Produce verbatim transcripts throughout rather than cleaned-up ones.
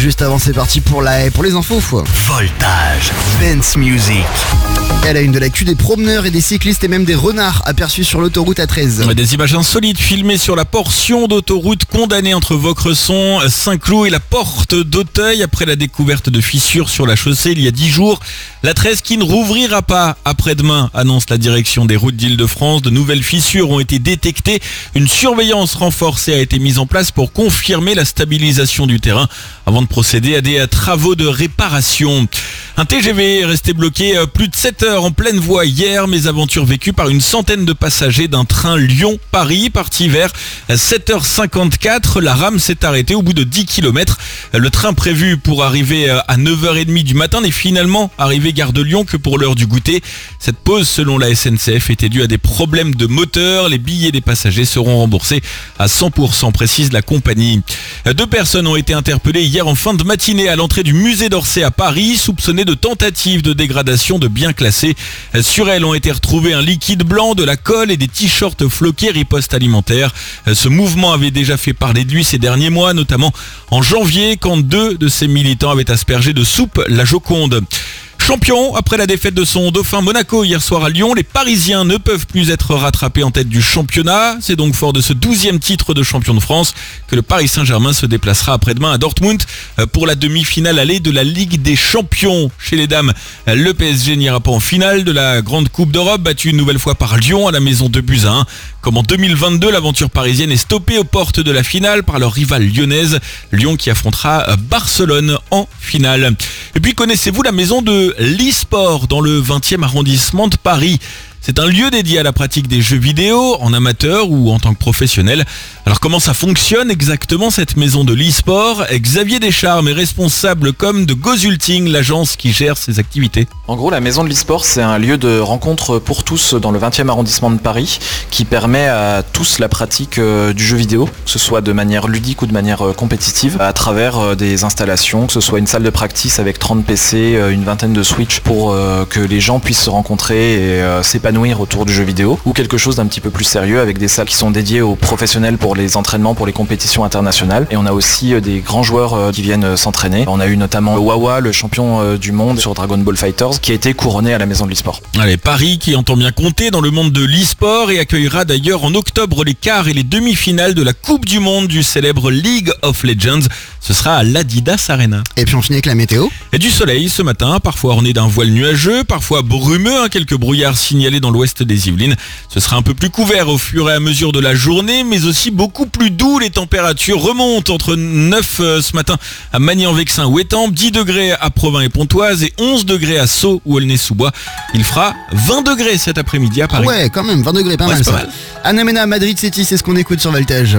Juste avant, c'est parti pour, la... pour les infos. Voltage, Dance Music. Elle a une de la queue des promeneurs et des cyclistes et même des renards aperçus sur l'autoroute A treize. Des images insolites filmées sur la portion d'autoroute condamnée entre Vaucresson, Saint-Cloud et la porte d'Auteuil après la découverte de fissures sur la chaussée il y a dix jours. La treize qui ne rouvrira pas après-demain, annonce la direction des routes d'Île-de-France. De nouvelles fissures ont été détectées. Une surveillance renforcée a été mise en place pour confirmer la stabilisation du terrain avant de procéder à des travaux de réparation. Un T G V est resté bloqué plus de sept heures en pleine voie hier, mésaventure vécue par une centaine de passagers d'un train Lyon-Paris parti vers sept heures cinquante-quatre. La rame s'est arrêtée au bout de dix kilomètres. Le train prévu pour arriver à neuf heures trente du matin n'est finalement arrivé gare de Lyon que pour l'heure du goûter. Cette pause, selon la S N C F, était due à des problèmes de moteur. Les billets des passagers seront remboursés à cent pour cent, précise la compagnie. Deux personnes ont été interpellées hier en fin de matinée à l'entrée du musée d'Orsay à Paris, soupçonnées de tentatives de dégradation de biens classés. Sur elles ont été retrouvés un liquide blanc, de la colle et des t-shirts floqués riposte alimentaire. Ce mouvement avait déjà fait parler de lui ces derniers mois, notamment en janvier, quand deux de ses militants avaient aspergé de soupe la Joconde. Champion, après la défaite de son dauphin Monaco hier soir à Lyon, les Parisiens ne peuvent plus être rattrapés en tête du championnat. C'est donc fort de ce douzième titre de champion de France que le Paris Saint-Germain se déplacera après-demain à Dortmund pour la demi-finale allée de la Ligue des Champions. Chez les dames, le P S G n'ira pas en finale de la Grande Coupe d'Europe, battu une nouvelle fois par Lyon à la maison deux buts à un. Comme en deux mille vingt-deux, l'aventure parisienne est stoppée aux portes de la finale par leur rivale lyonnaise, Lyon qui affrontera Barcelone en finale. Et puis connaissez-vous la maison de l'e-sport dans le vingtième arrondissement de Paris? C'est un lieu dédié à la pratique des jeux vidéo, en amateur ou en tant que professionnel. Alors comment ça fonctionne exactement cette maison de l'e-sport? Xavier Descharmes est responsable com de Gozulting, l'agence qui gère ces activités. En gros, la maison de l'e-sport, c'est un lieu de rencontre pour tous dans le vingtième arrondissement de Paris qui permet à tous la pratique du jeu vidéo, que ce soit de manière ludique ou de manière compétitive, à travers des installations, que ce soit une salle de practice avec trente P C, une vingtaine de Switch pour que les gens puissent se rencontrer et s'épanouir autour du jeu vidéo, ou quelque chose d'un petit peu plus sérieux avec des salles qui sont dédiées aux professionnels pour les entraînements, pour les compétitions internationales. Et on a aussi des grands joueurs qui viennent s'entraîner. On a eu notamment Wawa, le champion du monde sur Dragon Ball Fighters, qui a été couronné à la maison de l'e-sport. Allez, Paris qui entend bien compter dans le monde de l'e-sport et accueillera d'ailleurs en octobre les quarts et les demi-finales de la Coupe du Monde du célèbre League of Legends. Ce sera à l'Adidas Arena. Et puis on finit avec la météo. Et du soleil ce matin, parfois orné d'un voile nuageux, parfois brumeux, hein, quelques brouillards signalés dans l'ouest des Yvelines. Ce sera un peu plus couvert au fur et à mesure de la journée, mais aussi beaucoup plus doux. Les températures remontent entre neuf euh, ce matin à Magny-en-Vexin ou Étampes, dix degrés à Provins et Pontoise et onze degrés à Sceaux ou Aulnay-sous-Bois. Il fera vingt degrés cet après-midi à Paris. Ouais, quand même, vingt degrés, pas ouais, mal ça. Pas mal. Ana Mena, Madrid City, c'est ce qu'on écoute sur Voltage.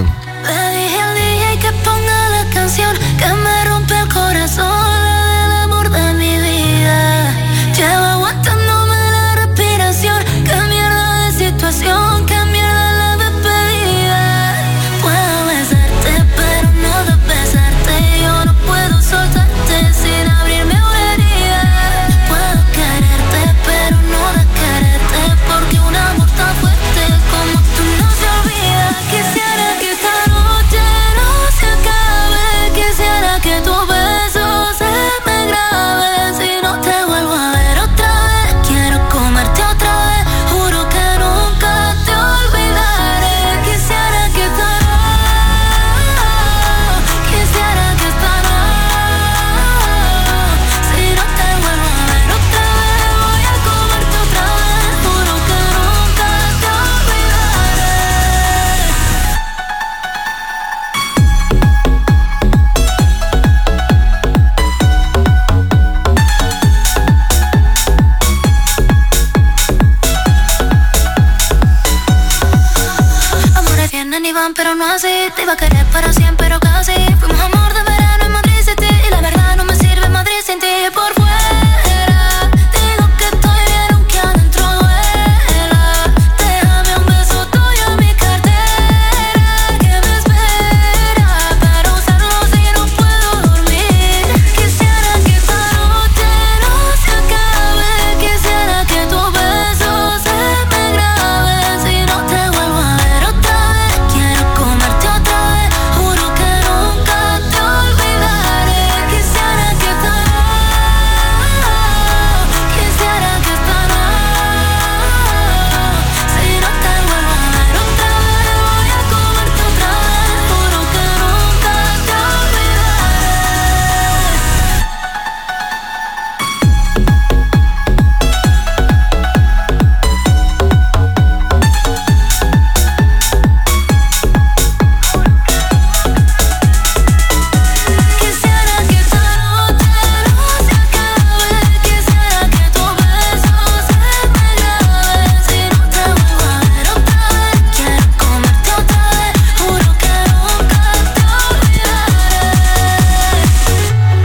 Quisiera que esta noche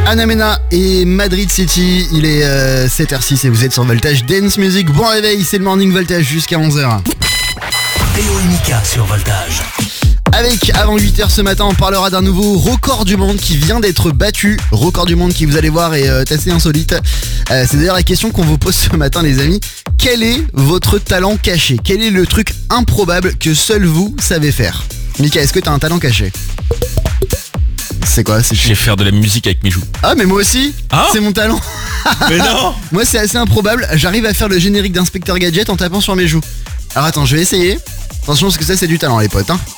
Anna Mena et Madrid City. Il est euh, sept heures six et vous êtes sur Voltage Dance Music. Bon réveil, c'est le Morning Voltage jusqu'à onze heures. Théo et Mika sur Voltage. Avec, avant huit heures ce matin, on parlera d'un nouveau record du monde qui vient d'être battu. Record du monde qui, vous allez voir, est euh, assez insolite. Euh, c'est d'ailleurs la question qu'on vous pose ce matin, les amis. Quel est votre talent caché ? Quel est le truc improbable que seul vous savez faire ? Mika, est-ce que t'as un talent caché ? C'est quoi ? C'est Je sais faire de la musique avec mes joues. Ah, mais moi aussi, Ah c'est mon talent. Mais non. Moi, c'est assez improbable. J'arrive à faire le générique d'Inspecteur Gadget en tapant sur mes joues. Alors attends, je vais essayer. Attention, parce que ça, c'est du talent, les potes. Hein.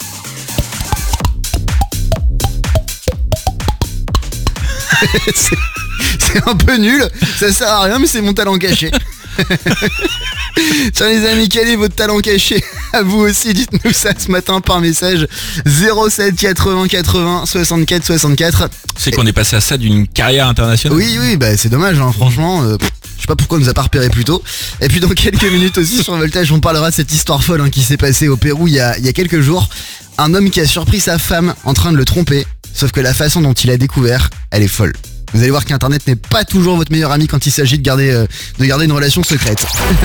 c'est, c'est un peu nul. Ça sert à rien, mais c'est mon talent caché. Tiens les amis, quel est votre talent caché ? À vous aussi, dites-nous ça ce matin par message zéro sept quatre-vingts quatre-vingts soixante-quatre soixante-quatre. C'est qu'on est passé à ça d'une carrière internationale. Oui, oui, bah c'est dommage, hein, franchement. Euh, pff, je sais pas pourquoi on nous a pas repéré plus tôt. Et puis dans quelques minutes aussi sur Voltage, on parlera de cette histoire folle hein, qui s'est passée au Pérou il y a, il y a quelques jours. Un homme qui a surpris sa femme en train de le tromper, sauf que la façon dont il a découvert, elle est folle. Vous allez voir qu'Internet n'est pas toujours votre meilleur ami quand il s'agit de garder, euh, de garder une relation secrète.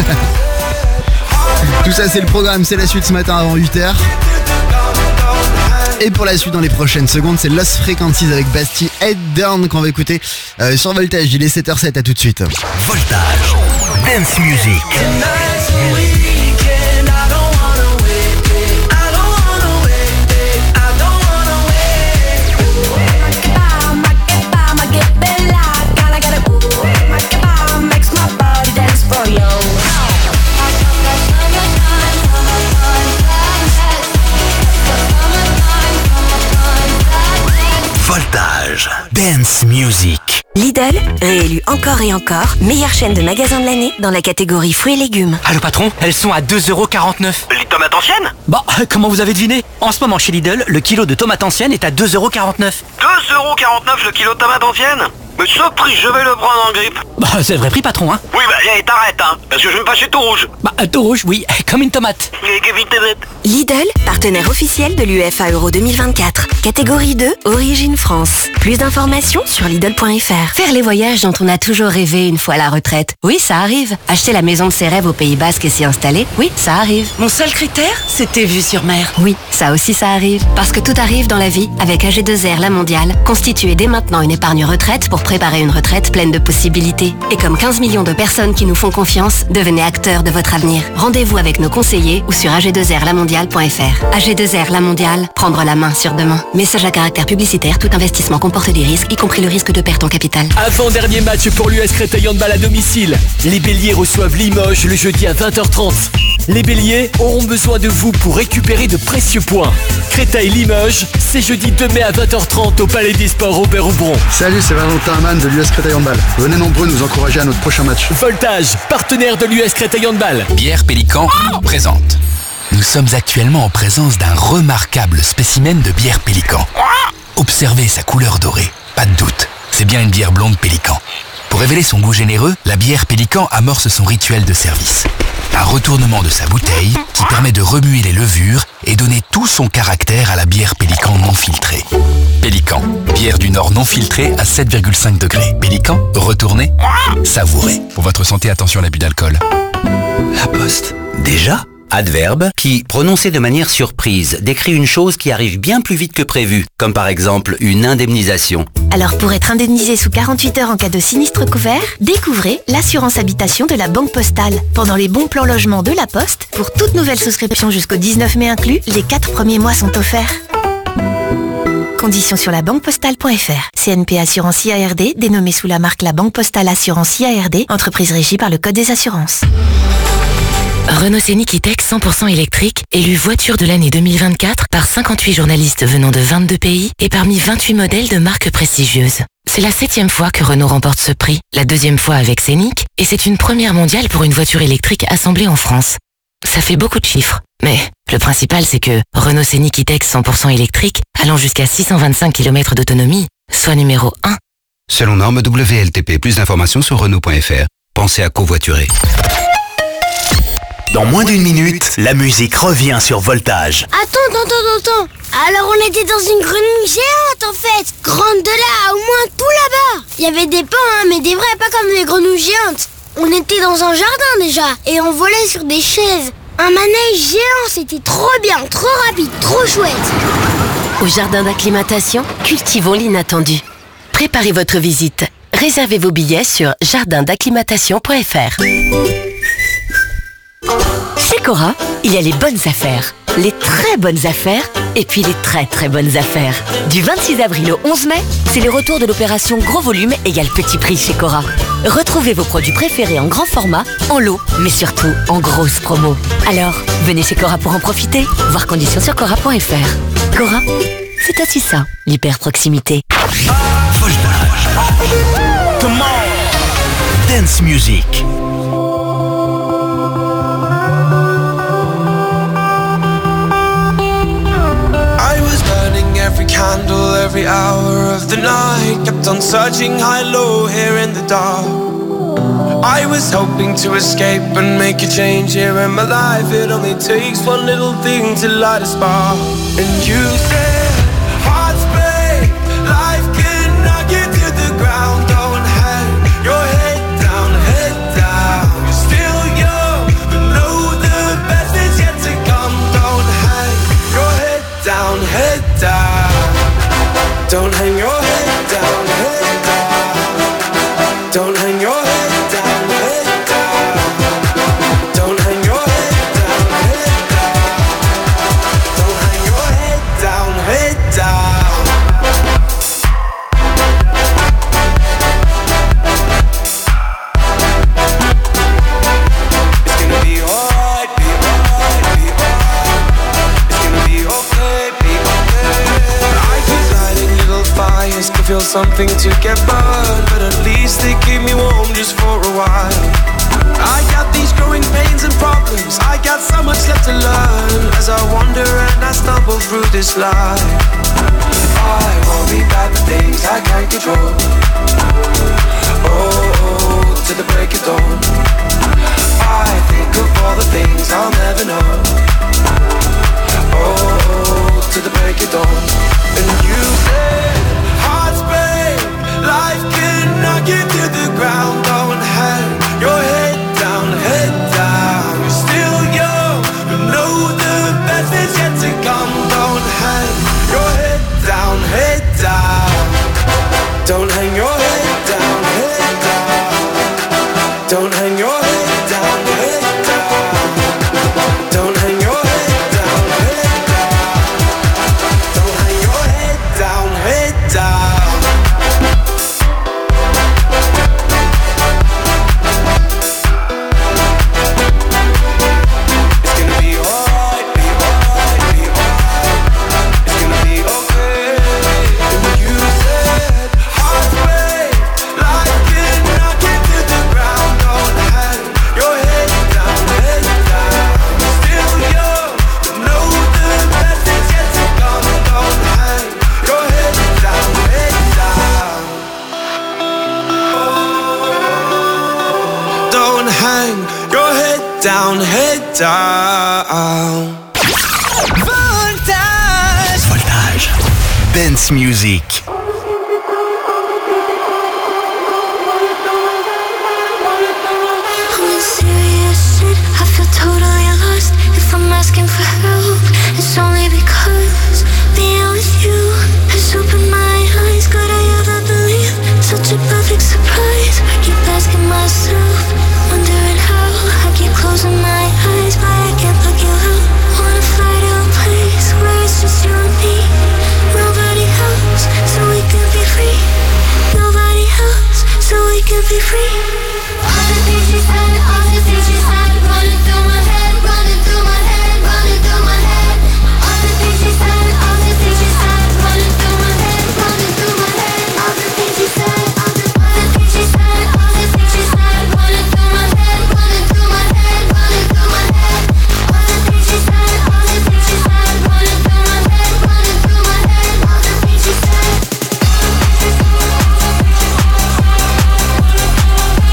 Tout ça c'est le programme, c'est la suite ce matin avant huit heures. Et pour la suite dans les prochaines secondes, c'est Lost Frequencies avec Bastille Head Down qu'on va écouter euh, sur Voltage. Il est sept heures sept, à tout de suite. Voltage Dance Music. Voltage Dance Music. Lidl, réélu encore et encore, meilleure chaîne de magasins de l'année dans la catégorie fruits et légumes. Allô patron, elles sont à deux euros quarante-neuf. Les tomates anciennes ? Bah, comment vous avez deviné ? En ce moment chez Lidl, le kilo de tomates anciennes est à deux euros quarante-neuf. deux euros quarante-neuf le kilo de tomates anciennes ? Mais ce prix, je vais le prendre en grippe. Bah, c'est le vrai prix patron, hein. Oui, bah, allez, t'arrêtes, hein, parce que je vais me passer tout rouge. Bah, tout rouge, oui, comme une tomate. Et que vite, vite. Lidl, partenaire officiel de l'U E F A Euro deux mille vingt-quatre. Catégorie deux, Origine France. Plus d'informations sur Lidl point F R. Faire les voyages dont on a toujours rêvé une fois à la retraite. Oui, ça arrive. Acheter la maison de ses rêves au Pays Basque et s'y installer. Oui, ça arrive. Mon seul critère, c'était vue sur mer. Oui, ça aussi ça arrive. Parce que tout arrive dans la vie avec A G deux R La Mondiale. Constituez dès maintenant une épargne retraite pour préparer une retraite pleine de possibilités. Et comme quinze millions de personnes qui nous font confiance, devenez acteurs de votre avenir. Rendez-vous avec nos conseillers ou sur A G deux R la mondiale point F R. A G deux R La Mondiale, prendre la main sur demain. Message à caractère publicitaire, tout investissement comporte des risques, y compris le risque de perte en capital. Avant-dernier match pour l'U S Créteil Handball à domicile. Les Béliers reçoivent Limoges le jeudi à vingt heures trente. Les Béliers auront besoin de vous pour récupérer de précieux points. Créteil-Limoges, c'est jeudi deux mai à vingt heures trente au Palais des Sports Robert-Houberon. Salut, c'est Valentin Amann de l'U S Créteil Handball. Venez nombreux nous encourager à notre prochain match. Voltage, partenaire de l'U S Créteil Handball. Bière Pélican présente. Nous sommes actuellement en présence d'un remarquable spécimen de bière Pélican. Observez sa couleur dorée, pas de doute, c'est bien une bière blonde Pélican. Pour révéler son goût généreux, la bière Pélican amorce son rituel de service. Un retournement de sa bouteille qui permet de remuer les levures et donner tout son caractère à la bière Pélican non filtrée. Pélican, bière du Nord non filtrée à sept virgule cinq degrés. Pélican, retournez, savourez. Pour votre santé, attention à l'abus d'alcool. La Poste. Déjà ? Adverbe qui, prononcé de manière surprise, décrit une chose qui arrive bien plus vite que prévu, comme par exemple une indemnisation. Alors pour être indemnisé sous quarante-huit heures en cas de sinistre couvert, découvrez l'assurance habitation de la Banque Postale. Pendant les bons plans logement de la Poste, pour toute nouvelle souscription jusqu'au dix-neuf mai inclus, les quatre premiers mois sont offerts. Conditions sur la banque postale point F R. C N P Assurance I A R D, dénommée sous la marque La Banque Postale Assurance I A R D, entreprise régie par le Code des assurances. Renault Scénic E-Tech cent pour cent électrique, élu voiture de l'année deux mille vingt-quatre par cinquante-huit journalistes venant de vingt-deux pays et parmi vingt-huit modèles de marques prestigieuses. C'est la septième fois que Renault remporte ce prix, la deuxième fois avec Scénic, et c'est une première mondiale pour une voiture électrique assemblée en France. Ça fait beaucoup de chiffres, mais le principal c'est que Renault Scénic E-Tech cent pour cent électrique, allant jusqu'à six cent vingt-cinq kilomètres d'autonomie, soit numéro un. Selon norme W L T P, plus d'informations sur Renault point F R. Pensez à covoiturer. Dans moins d'une minute, la musique revient sur Voltage. Attends, attends, attends, attends. Alors on était dans une grenouille géante en fait. Grande de là, au moins tout là-bas. Il y avait des pans, hein, mais des vrais, pas comme des grenouilles géantes. On était dans un jardin déjà, et on volait sur des chaises. Un manège géant, c'était trop bien, trop rapide, trop chouette. Au jardin d'acclimatation, cultivons l'inattendu. Préparez votre visite. Réservez vos billets sur jardin d'acclimatation point f r. Chez Cora, il y a les bonnes affaires, les très bonnes affaires et puis les très très bonnes affaires. Du vingt-six avril au onze mai, c'est le retour de l'opération Gros Volume égale Petit Prix chez Cora. Retrouvez vos produits préférés en grand format, en lot, mais surtout en grosse promo. Alors, venez chez Cora pour en profiter. Voir conditions sur cora point f r. Cora, c'est aussi ça, l'hyper proximité. Voltage. Come on. Dance music. Every candle, every hour of the night, kept on searching high, low, here in the dark. I was hoping to escape and make a change here in my life. It only takes one little thing to light a spark. And you said, hearts break, life can knock you to the ground. Don't hang your head down, head down. You're still young, but know the best is yet to come. Don't hang your head down, head down. Don't hang your head down, head down. Don't hang your head down, head down. Don't hang your head down, head down. Don't hang your head down, head down. It's gonna be alright, be alright, be alright. It's gonna be okay, be okay. I keep lighting little fires to feel something to get burned, but at least they keep me warm just for a while. I got these growing pains and problems, I got so much left to learn as I wander and I stumble through this life. I worry about the things I can't control. Oh, to the break of dawn. I think of all the things I'll never know. Oh, to the break of dawn. And you said, hearts break, life can knock you to the ground. Don't hang your head down, head down. You're still young, but know the best is yet to come. Don't hang your head down, head down. Don't hang your head down, head down. Don't hang your head down, head down. Don't hang your head down, head down. Don't hang your head down, head down. It's gonna be alright, be alright, be alright. It's gonna be okay. And you said, hearts break, life can knock you to the ground. Don't hang your head down, head down. You're still young, but know the best is yet to come. Don't hang your head down, head down. Don't hang your head down, head down. Voltage. Voltage. Dance music. I'm in serious shit, I feel totally lost. If I'm asking for help, it's only because being with you has opened my eyes. Could I ever believe such a perfect surprise? I keep asking myself, wondering how I keep closing my eyes, but I can't look you out. Wanna fly to a place where it's just you and me. Nobody else, so we can be free. Nobody else, so we can be free. All the things you said, all the things you said, running through my head, running through my head, running through my head. All the things you said, all the things you said, running through my head, running through my head. All the things you said, all the, all the things you said, all the things you said, running through my head, running through my head, running through my head. All the things you said, all the things you said, running through my head, running through my head. All the things you said.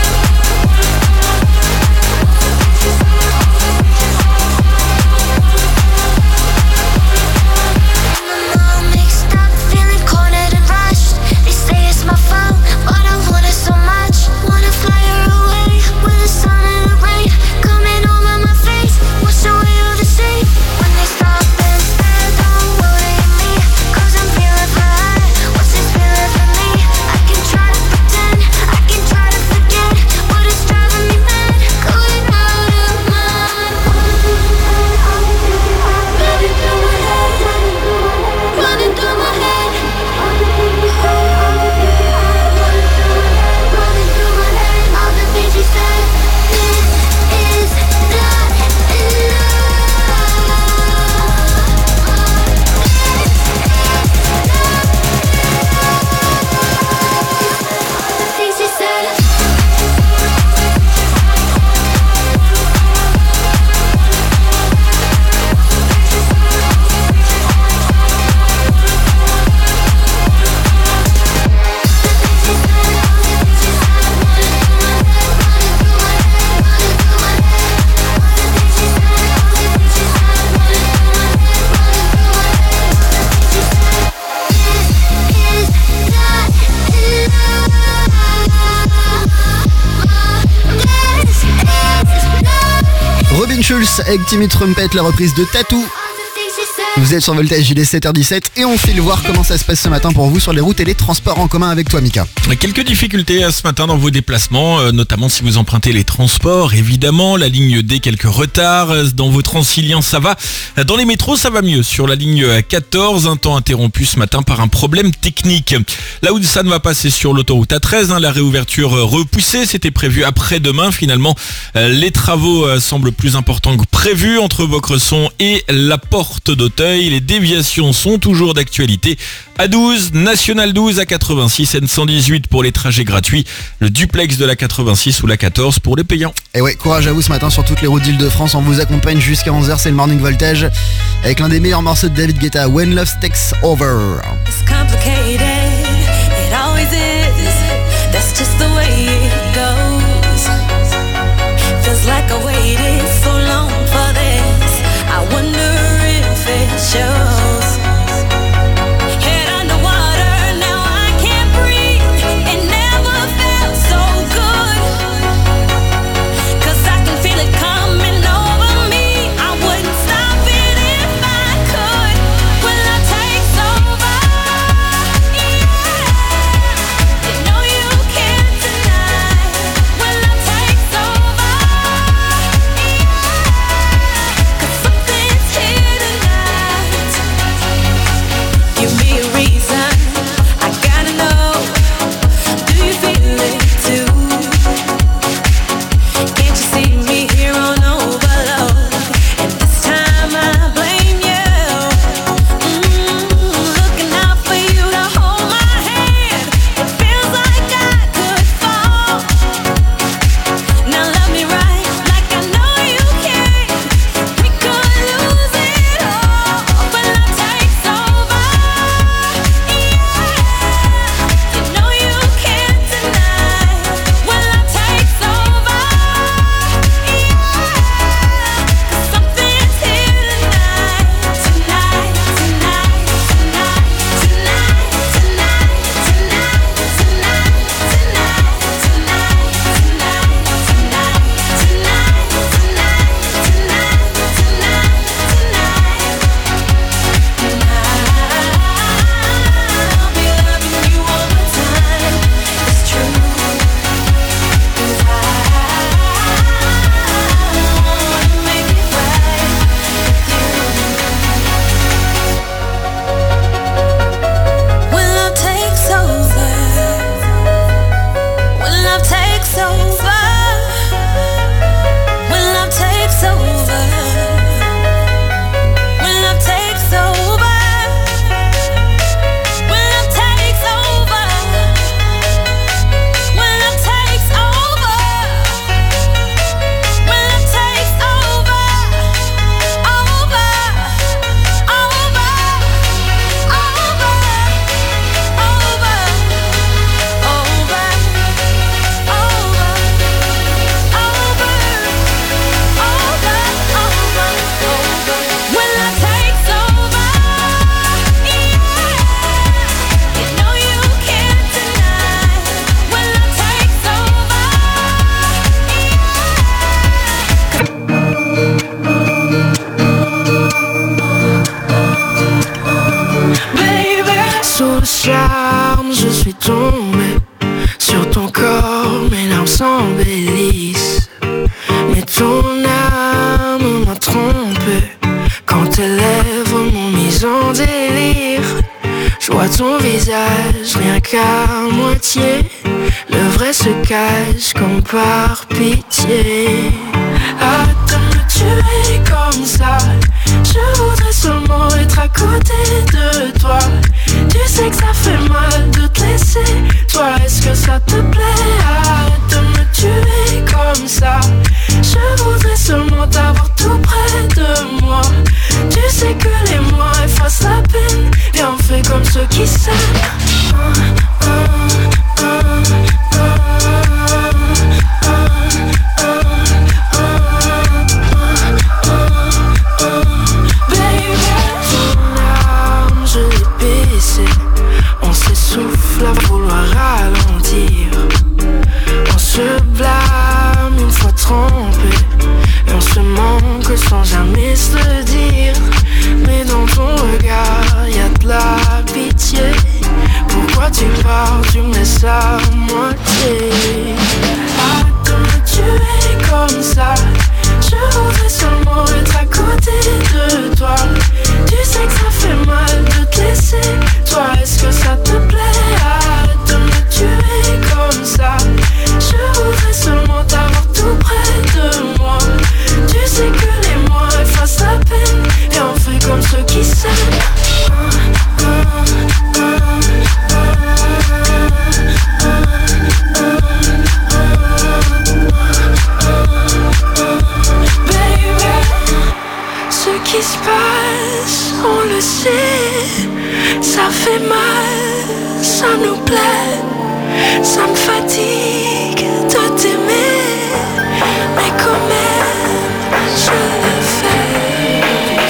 Pulse avec Timmy Trumpet, la reprise de Tattoo. Vous êtes sur Voltage, il est sept heures dix-sept et on file voir comment ça se passe ce matin pour vous sur les routes et les transports en commun avec toi, Mika. Quelques difficultés ce matin dans vos déplacements, notamment si vous empruntez les transports, évidemment. La ligne D, quelques retards. Dans vos Transiliens, ça va. Dans les métros, ça va mieux. Sur la ligne quatorze, un temps interrompu ce matin par un problème technique. Là où ça ne va pas, c'est sur l'autoroute A treize. Hein, la réouverture repoussée, c'était prévu après-demain. Finalement, les travaux semblent plus importants que prévu entre Vaucresson et la Porte d'Auteuil. Les déviations sont toujours d'actualité. A douze, National douze, A quatre-vingt-six, N cent dix-huit pour les trajets gratuits, le duplex de la quatre-vingt-six ou la quatorze pour les payants. Et ouais, courage à vous ce matin sur toutes les routes d'Île-de-France. On vous accompagne jusqu'à onze heures, c'est le Morning Voltage avec l'un des meilleurs morceaux de David Guetta, When Love Takes Over. It's complicated, it always is. That's just the way it goes. Feels like I waited so long for this. I wonder if it shows. Head underwater, now I can't breathe. It never felt so good. 'Cause I can feel it coming over me. I wouldn't stop it if I could. When love takes over, yeah. You know you can't deny. When love takes over, yeah. 'Cause something's here tonight. Give me a reason, I gotta know. Do you feel it too? Can't you see me here on overload? And this time I blame you. Mm, looking out for you to hold my hand. It feels like I could fall. Now love me right, like I know you can. We could lose it all. When love takes over, yeah. You know you can't deny. When love takes over, yeah. 'Cause something's here tonight, tonight, tonight, tonight, tonight, tonight, tonight, tonight, tonight, tonight, tonight, I'll be loving you all the time. It's true. 'Cause I wanna make it right with you. When love takes over, when love takes over, when love takes over, when love takes over, when love takes over, when love takes over, when love takes over, over, over, over, over, when love takes over, yeah. You know you can't deny. When love takes over, baby. Sous le charme, je suis tombé sur ton corps, mes larmes s'embellissent. Mais ton âme m'a trompé quand tes lèvres m'ont mis en délire. Je vois ton visage rien qu'à moitié. Le vrai se cache comme par pitié. Hâte de me tuer comme ça. Je voudrais seulement être à côté de toi. Tu sais que ça fait mal de te laisser. Toi, est-ce que ça te plaît? Arrête de me tuer comme ça. Je voudrais seulement t'avoir tout près de moi. Tu sais que les mois effacent la peine. Viens, on fait comme ceux qui s'aiment. Ah, ah, ah, baby, ton âme, je l'ai baissée. On s'essouffle à vouloir ralentir. moitié. Arrête de me tuer comme ça. Je voudrais seulement être à côté de toi. Tu sais que ça fait mal de te laisser. Toi, est-ce que ça te plaît? Arrête de me tuer comme ça. Je voudrais seulement t'avoir tout près de moi. Tu sais que les mois effacent la peine. Et on fait comme ceux qui s'aiment. Ce qui se passe, on le sait. Ça fait mal, ça nous plaît. Ça me fatigue de t'aimer, mais quand même, je le fais.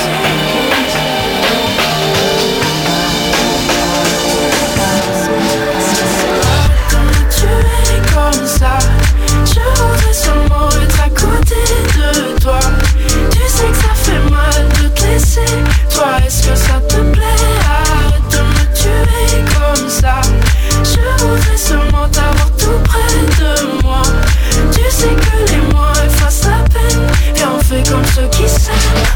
Arrête de me tuer comme ça. Je voudrais seulement être à côté de toi. Tu sais que ça fait mal de te laisser. Toi, est-ce que ça te plaît? Arrête de me tuer comme ça. Je voudrais seulement t'avoir tout près de moi. Tu sais que les mois effacent la peine. Et on fait comme ceux qui s'aiment.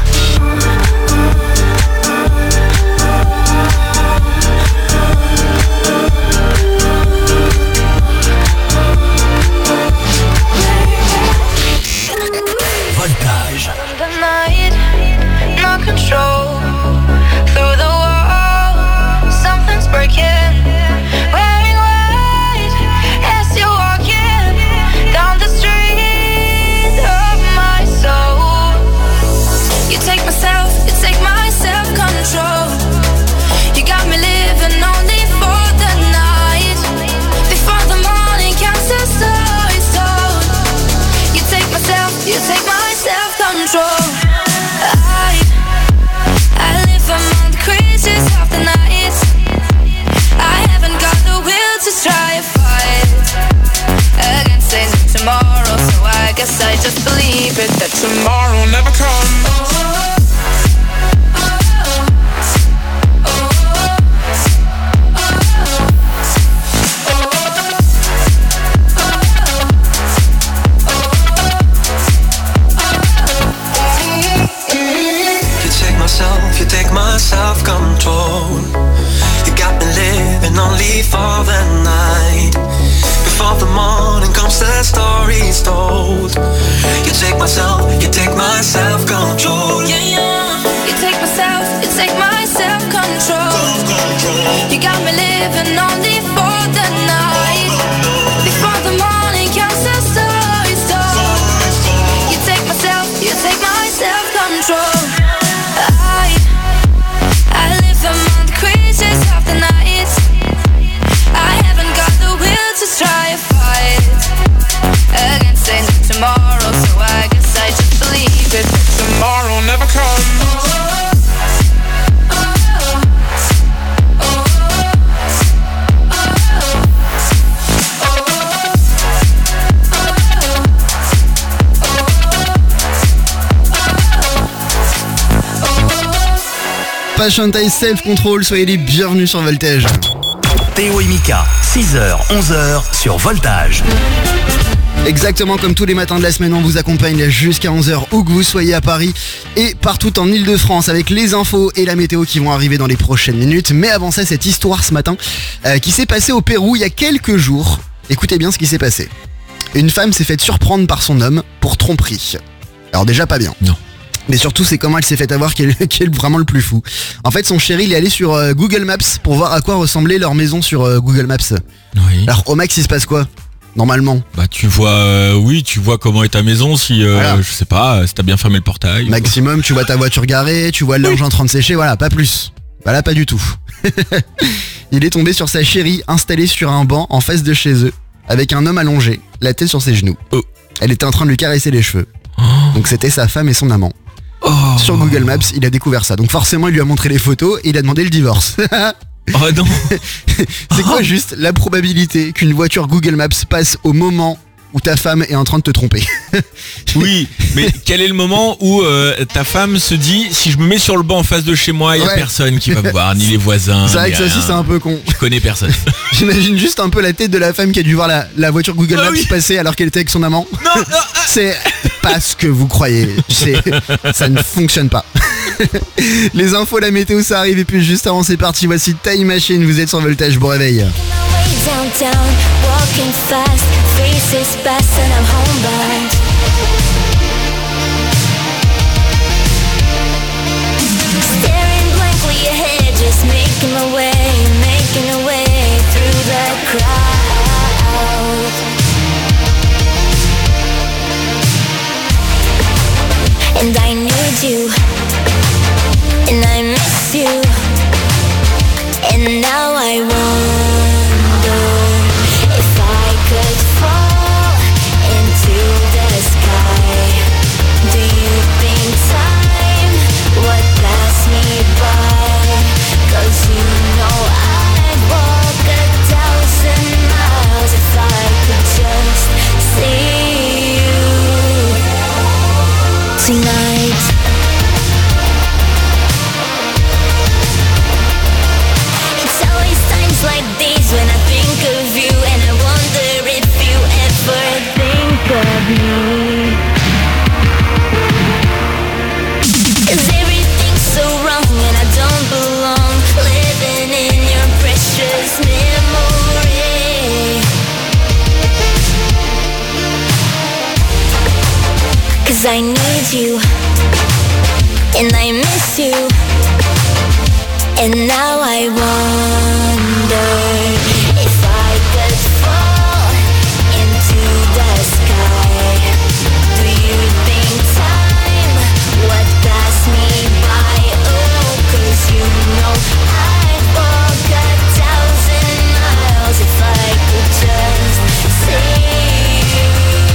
Voltage. The night, no control. Through the wall, something's breaking. Wearing white as you're walking down the street of my soul. You take myself, you take my self-control. You got me living only for the night. Before the morning comes, the story's told. You take myself, you take my self-control. I, I live among the creatures of the night. I haven't got the will to try and fight against a new tomorrow, so I guess I just believe it that tomorrow never comes. You take my self-control. You got me living only for the night. Before the morning comes, the story's told. You take myself, you take my self-control. Yeah, yeah. You take myself, you take my self-control. Self-control. You got me living only for the night. Before the morning comes, the story's told. You take myself, you take my self-control. I live among the creatures of the night. I haven't got the will to try and fight against a new tomorrow, so I guess I just believe it that tomorrow never comes. Passion Taste Self Control, soyez les bienvenus sur Voltage. Théo et Mika, six heures, onze heures sur Voltage. Exactement comme tous les matins de la semaine, on vous accompagne jusqu'à onze heures où que vous soyez à Paris et partout en Ile-de-France avec les infos et la météo qui vont arriver dans les prochaines minutes. Mais avant ça, cette histoire ce matin euh, qui s'est passée au Pérou il y a quelques jours. Écoutez bien ce qui s'est passé. Une femme s'est faite surprendre par son homme pour tromperie. Alors déjà pas bien. Non. Mais surtout, c'est comment elle s'est fait avoir qui est, qui est vraiment le plus fou. En fait, son chéri, il est allé sur euh, Google Maps pour voir à quoi ressemblait leur maison sur euh, Google Maps. Oui. Alors, au max, il se passe quoi, normalement? Bah, tu vois, euh, oui, tu vois comment est ta maison si, euh, Voilà. je sais pas, si t'as bien fermé le portail. Maximum, tu vois ta voiture garée, tu vois le linge en train de sécher, voilà, pas plus. Voilà, pas du tout. Il est tombé sur sa chérie, installée sur un banc en face de chez eux, avec un homme allongé, la tête sur ses genoux. Oh. Elle était en train de lui caresser les cheveux. Oh. Donc c'était sa femme et son amant. Oh. Sur Google Maps, il a découvert ça. Donc forcément, il lui a montré les photos et il a demandé le divorce. Oh non. C'est quoi juste la probabilité qu'une voiture Google Maps passe au moment où ta femme est en train de te tromper. Oui, mais quel est le moment où euh, ta femme se dit si je me mets sur le banc en face de chez moi, il n'y a Ouais. personne qui va me voir, ni les voisins. C'est vrai ni que ça aussi rien. c'est un peu con. Je connais personne. J'imagine juste un peu la tête de la femme qui a dû voir la, la voiture Google Maps Ah oui. passer alors qu'elle était avec son amant. Non, non, C'est pas ce que vous croyez. C'est, ça ne fonctionne pas. Les infos, la météo, ça arrive. Et puis juste avant, c'est parti. Voici Time Machine. Vous êtes sur Voltage. Bon réveil. Downtown, walking fast, faces pass and I'm homebound. Staring blankly ahead, just making my way, making a way through the crowd. And I need you, and I miss you, and now I wonder if I could fall into the sky. Do you think time would pass me by? 'Cause you know I'd walk a thousand miles if I could just see you tonight. It's always times like these when I think of you, and I wonder if you ever think of me. 'Cause everything's so wrong and I don't belong, living in your precious memory. 'Cause I need you, and I miss you, and now I wonder if I could fall into the sky. Do you think time would pass me by? Oh, 'cause you know I'd walk a thousand miles if I could just see you.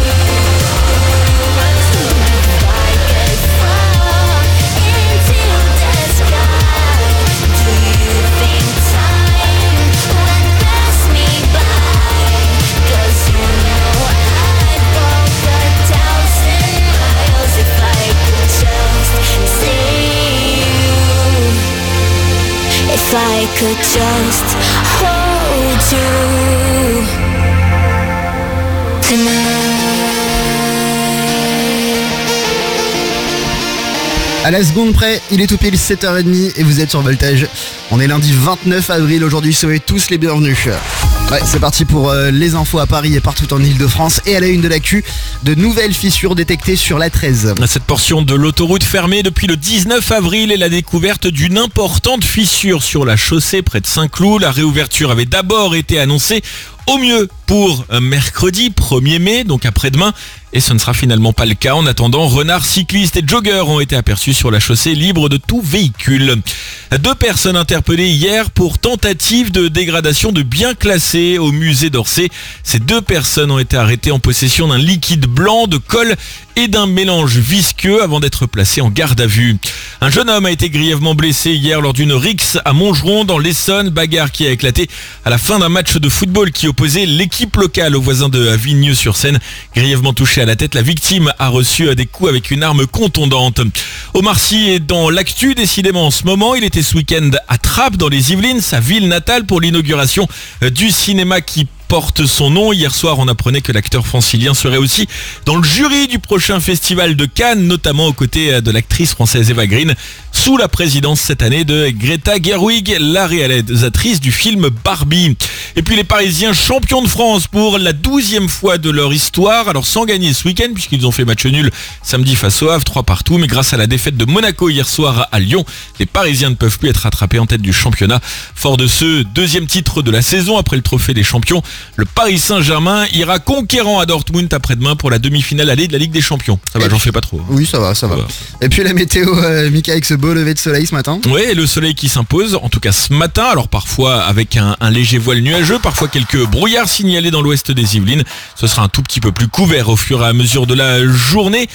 If I could fall into the sky, do you think time would pass me by? 'Cause you know I'd walk a thousand miles if I could just see you. If I could just hold you tonight. À la seconde près, il est tout pile sept heures trente et vous êtes sur Voltage. On est lundi vingt-neuf avril. Aujourd'hui, soyez tous les bienvenus. Ouais, c'est parti pour euh, les infos à Paris et partout en Ile-de-France. Et à la une de l'actu, de nouvelles fissures détectées sur l'A treize. Cette portion de l'autoroute fermée depuis le dix-neuf avril est la découverte d'une importante fissure sur la chaussée près de Saint-Cloud. La réouverture avait d'abord été annoncée au mieux pour euh, mercredi premier mai, donc après-demain. Et ce ne sera finalement pas le cas. En attendant, renards, cyclistes et joggeurs ont été aperçus sur la chaussée libres de tout véhicule. Deux personnes interpellées hier pour tentative de dégradation de biens classés au musée d'Orsay. Ces deux personnes ont été arrêtées en possession d'un liquide blanc, de colle et d'un mélange visqueux avant d'être placées en garde à vue. Un jeune homme a été grièvement blessé hier lors d'une rixe à Montgeron dans l'Essonne, bagarre qui a éclaté à la fin d'un match de football qui opposait l'équipe locale aux voisins de Vigneux-sur-Seine. Grièvement touché à la tête, la victime a reçu des coups avec une arme contondante. Omar Sy est dans l'actu décidément en ce moment. Il était ce week-end à Trappes dans les Yvelines, sa ville natale, pour l'inauguration du cinéma qui porte son nom. Hier soir, on apprenait que l'acteur francilien serait aussi dans le jury du prochain festival de Cannes, notamment aux côtés de l'actrice française Eva Green, sous la présidence cette année de Greta Gerwig, la réalisatrice du film Barbie. Et puis les Parisiens champions de France pour la douzième fois de leur histoire, alors sans gagner ce week-end puisqu'ils ont fait match nul samedi face au Havre, trois partout, mais grâce à la défaite de Monaco hier soir à Lyon, les Parisiens ne peuvent plus être rattrapés en tête du championnat. Fort de ce deuxième titre de la saison après le trophée des champions, le Paris Saint-Germain ira conquérant à Dortmund après-demain pour la demi-finale allée de la Ligue des Champions. Ça va, j'en fais pas trop. Oui, ça va, ça va. Et puis la météo, euh, Mika, avec ce beau lever de soleil ce matin. Oui, le soleil qui s'impose, en tout cas ce matin, alors parfois avec un, un léger voile nuageux, parfois quelques brouillards signalés dans l'ouest des Yvelines. Ce sera un tout petit peu plus couvert au fur et à mesure de la journée.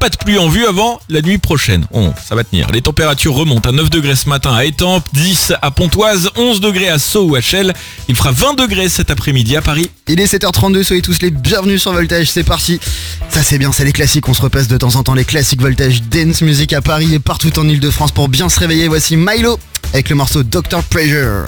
pas de pluie en vue avant la nuit prochaine. Oh, ça va tenir. Les températures remontent à neuf degrés ce matin à Étampes, dix à Pontoise, onze degrés à Sceaux ou à Chelles. Il fera vingt degrés cet après-midi à Paris. Il est sept heures trente-deux, soyez tous les bienvenus sur Voltage, c'est parti. Ça c'est bien, c'est les classiques, on se repasse de temps en temps les classiques Voltage Dance Music à Paris et partout en Ile-de-France pour bien se réveiller. Voici Milo avec le morceau doctor Pressure.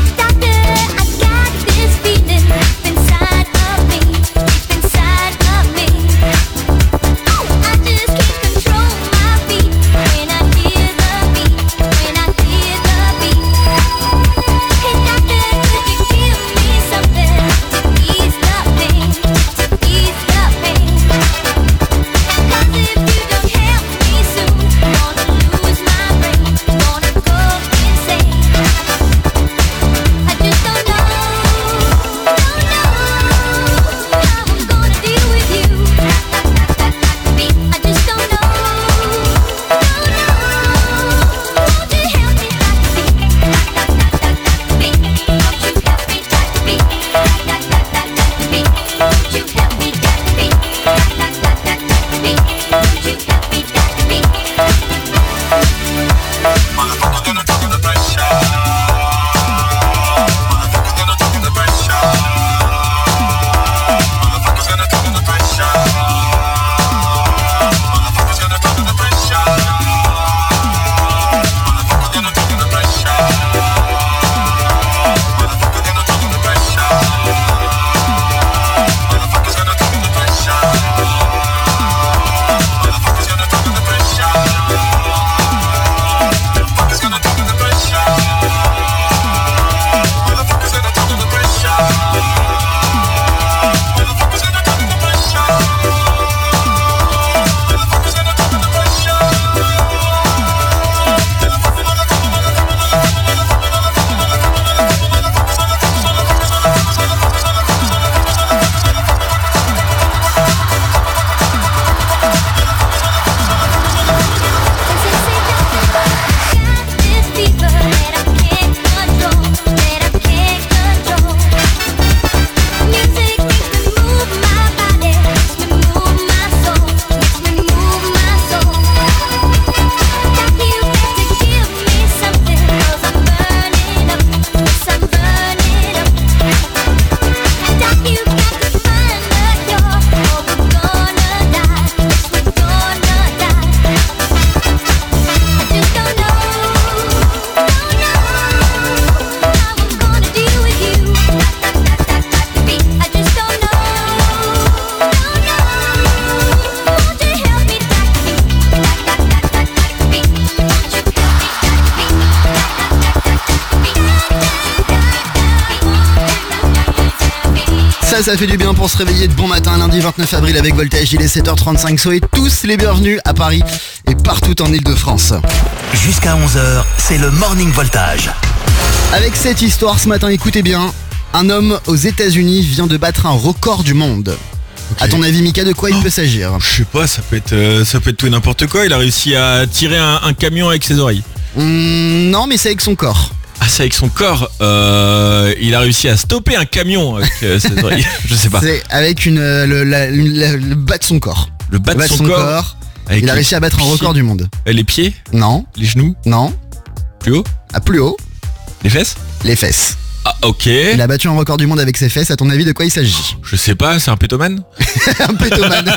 Ça, ça fait du bien pour se réveiller de bon matin lundi vingt-neuf avril avec Voltage. Il est sept heures trente-cinq. Soyez tous les bienvenus à Paris et partout en Ile-de-France. Jusqu'à onze heures, c'est le Morning Voltage. Avec cette histoire ce matin, écoutez bien. Un homme aux États-Unis vient de battre un record du monde. Okay. À ton avis, Mika, de quoi il peut s'agir? Je sais pas, ça peut être, euh, ça peut être tout et n'importe quoi. Il a réussi à tirer un, un camion avec ses oreilles. Mmh, non, mais c'est avec son corps. Ah, c'est avec son corps. Euh, il a réussi à stopper un camion avec euh, ses oreilles. Je sais pas. C'est avec une, euh, le, la, le, le bas de son corps. Le bas de son, son corps. corps il a réussi à battre un record du monde. Les pieds? Non. Les genoux? Non. Plus haut? Ah, plus haut. Les fesses? Les fesses. Ah, ok. Il a battu un record du monde avec ses fesses. À ton avis, de quoi il s'agit? Je sais pas, c'est un pétomane. Un pétomane.